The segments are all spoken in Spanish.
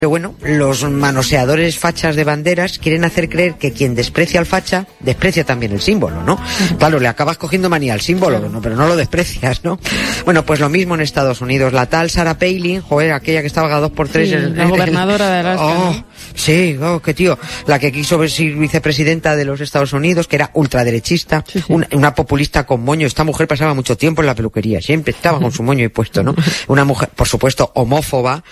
Pero bueno, los manoseadores fachas de banderas quieren hacer creer que quien desprecia al facha, desprecia también el símbolo, ¿no? Claro, le acabas cogiendo manía al símbolo, ¿no? Pero no lo desprecias, ¿no? Bueno, pues lo mismo en Estados Unidos. La tal Sarah Palin, aquella que estaba a 2x3... Sí, la gobernadora de Alaska. Oh, sí, qué tío. La que quiso ser vicepresidenta de los Estados Unidos, que era ultraderechista, sí. Una populista con moño. Esta mujer pasaba mucho tiempo en la peluquería, siempre estaba con su moño ahí puesto, ¿no? Una mujer, por supuesto, homófoba,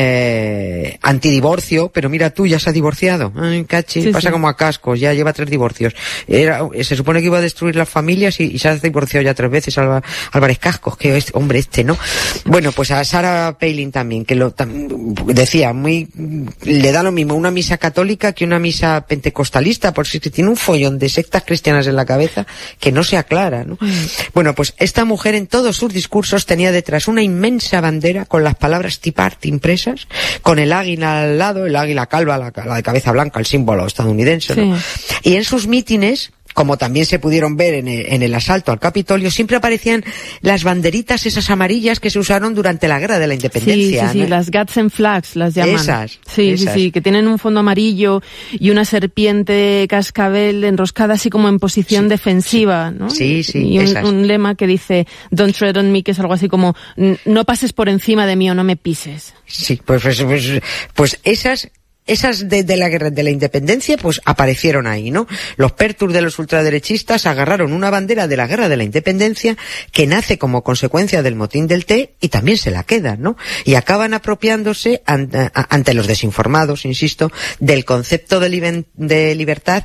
antidivorcio, pero mira tú, ya se ha divorciado. Ay, cachi, sí, pasa como a cascos, ya lleva 3 divorcios. Se supone que iba a destruir las familias y se ha divorciado ya 3 veces Álvarez Cascos, que es hombre ¿no? Bueno, pues a Sarah Palin también, que decía, le da lo mismo una misa católica que una misa pentecostalista, por si tiene un follón de sectas cristianas en la cabeza que no se aclara, ¿no? Bueno, pues esta mujer en todos sus discursos tenía detrás una inmensa bandera con las palabras Tea Party impresas, con el águila al lado, el águila calva, la de cabeza blanca, el símbolo estadounidense, ¿no? Sí. Y en sus mítines, como también se pudieron ver en el asalto al Capitolio, siempre aparecían las banderitas esas amarillas que se usaron durante la Guerra de la Independencia. Sí, ¿no? Las Guns and Flags las llaman. Esas. Sí, que tienen un fondo amarillo y una serpiente cascabel enroscada así como en posición defensiva, ¿no? Sí, y un lema que dice Don't tread on me, que es algo así como no pases por encima de mí o no me pises. Sí, pues esas de la Guerra de la Independencia pues aparecieron ahí, ¿no? Los pertus de los ultraderechistas agarraron una bandera de la Guerra de la Independencia que nace como consecuencia del motín del Té y también se la quedan, ¿no? Y acaban apropiándose ante los desinformados, insisto, del concepto de libertad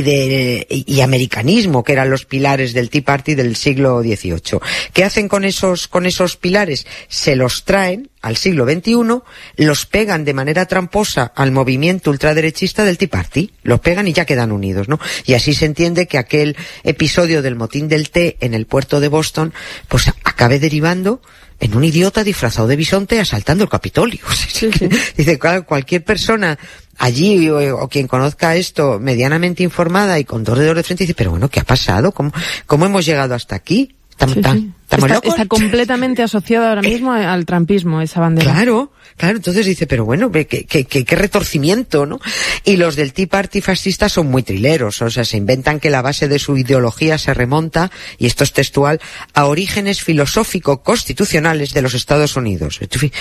y americanismo, que eran los pilares del Tea Party del siglo XVIII. ¿Qué hacen con esos pilares? Se los traen al siglo XXI, los pegan de manera tramposa al movimiento ultraderechista del Tea Party, los pegan y ya quedan unidos, ¿no? Y así se entiende que aquel episodio del motín del té en el puerto de Boston, pues acabe derivando en un idiota disfrazado de bisonte asaltando el Capitolio. Sí. Dice, claro, cualquier persona allí o quien conozca esto medianamente informada y con 2 dedos de frente dice, pero bueno, ¿qué ha pasado? ¿Cómo hemos llegado hasta aquí? Está completamente asociado ahora mismo al trumpismo, esa bandera. Claro, entonces dice, pero bueno, qué retorcimiento, ¿no? Y los del Tea Party fascista son muy trileros, o sea, se inventan que la base de su ideología se remonta, y esto es textual, a orígenes filosófico-constitucionales de los Estados Unidos.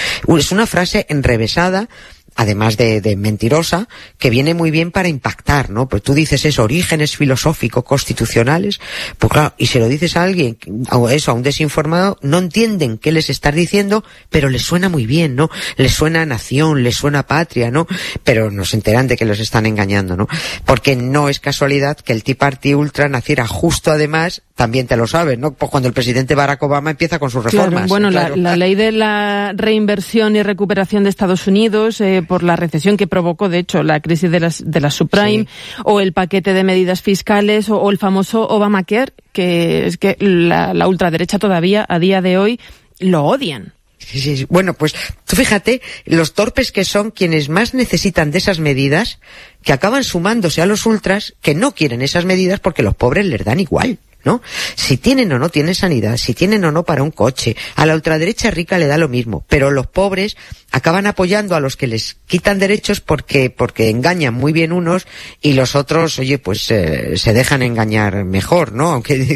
Es una frase enrevesada, además de mentirosa, que viene muy bien para impactar, ¿no? Pues tú dices eso, orígenes filosófico-constitucionales, pues claro, y se lo dices a alguien, a un desinformado, no entienden qué les estás diciendo, pero les suena muy bien, ¿no? Les suena a nación, les suena a patria, ¿no? Pero no se enteran de que los están engañando, ¿no? Porque no es casualidad que el Tea Party Ultra naciera justo, además, también te lo sabes, ¿no? Pues cuando el presidente Barack Obama empieza con sus reformas. Claro, bueno, claro. La ley de la reinversión y recuperación de Estados Unidos, por la recesión que provocó, de hecho, la crisis de las subprime, o el paquete de medidas fiscales, o el famoso Obamacare, que es que la ultraderecha todavía, a día de hoy, lo odian. Sí. Bueno, pues tú fíjate los torpes que son quienes más necesitan de esas medidas, que acaban sumándose a los ultras que no quieren esas medidas porque los pobres les dan igual, ¿no? Si tienen o no tienen sanidad, si tienen o no para un coche, a la ultraderecha rica le da lo mismo, pero los pobres acaban apoyando a los que les quitan derechos porque engañan muy bien unos y los otros, oye, pues se dejan engañar mejor, ¿no? Aunque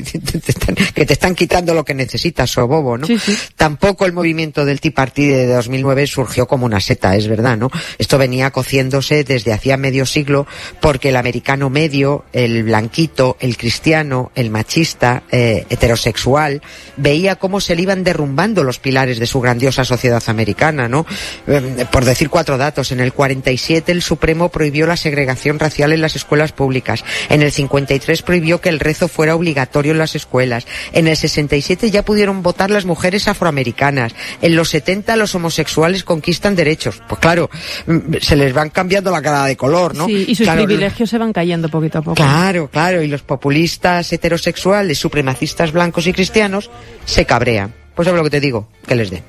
te están quitando lo que necesitas, o bobo, ¿no? Sí. Tampoco el movimiento del Tea Party de 2009 surgió como una seta, es verdad, ¿no? Esto venía cociéndose desde hacía medio siglo porque el americano medio, el blanquito, el cristiano, el machista, heterosexual, veía cómo se le iban derrumbando los pilares de su grandiosa sociedad americana, ¿no? Por decir 4 datos, en el 47 el Supremo prohibió la segregación racial en las escuelas públicas, en el 53 prohibió que el rezo fuera obligatorio en las escuelas, en el 67 ya pudieron votar las mujeres afroamericanas, en los 70 los homosexuales conquistan derechos. Pues claro, se les van cambiando la cara de color, ¿no? Sí, y sus privilegios se van cayendo poquito a poco. Claro, y los populistas heterosexuales, supremacistas blancos y cristianos se cabrean. Pues ¿sabes lo que te digo? Que les dé.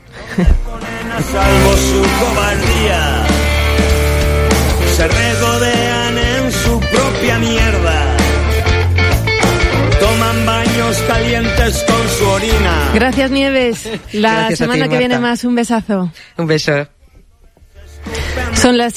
Salvo su cobardía, se regodean en su propia mierda, toman baños calientes con su orina. Gracias, Nieves. La semana que viene más. Un besazo. Un beso. Son las